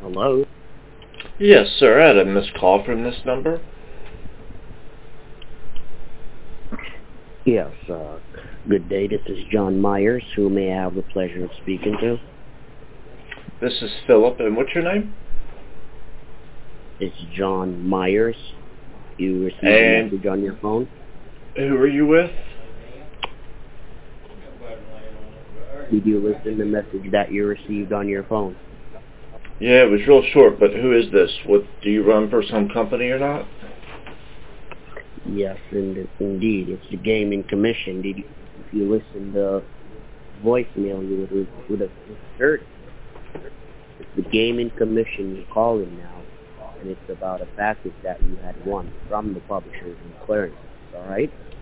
Hello? Yes, sir. I had a missed call from this number. Yes, good day. This is John Myers, who may I have the pleasure of speaking to. This is Philip, and what's your name? It's John Myers. You received a And message on your phone? who are you with? Did you listen to the message that you received on your phone? Yeah, it was real short, but who is this? What, do you run for some company or not? Yes, indeed. It's the Gaming Commission. If you listened to voicemail, you would have heard it. It's the Gaming Commission you're calling now, and it's about a package that you had won from the publishers and clearances, all right?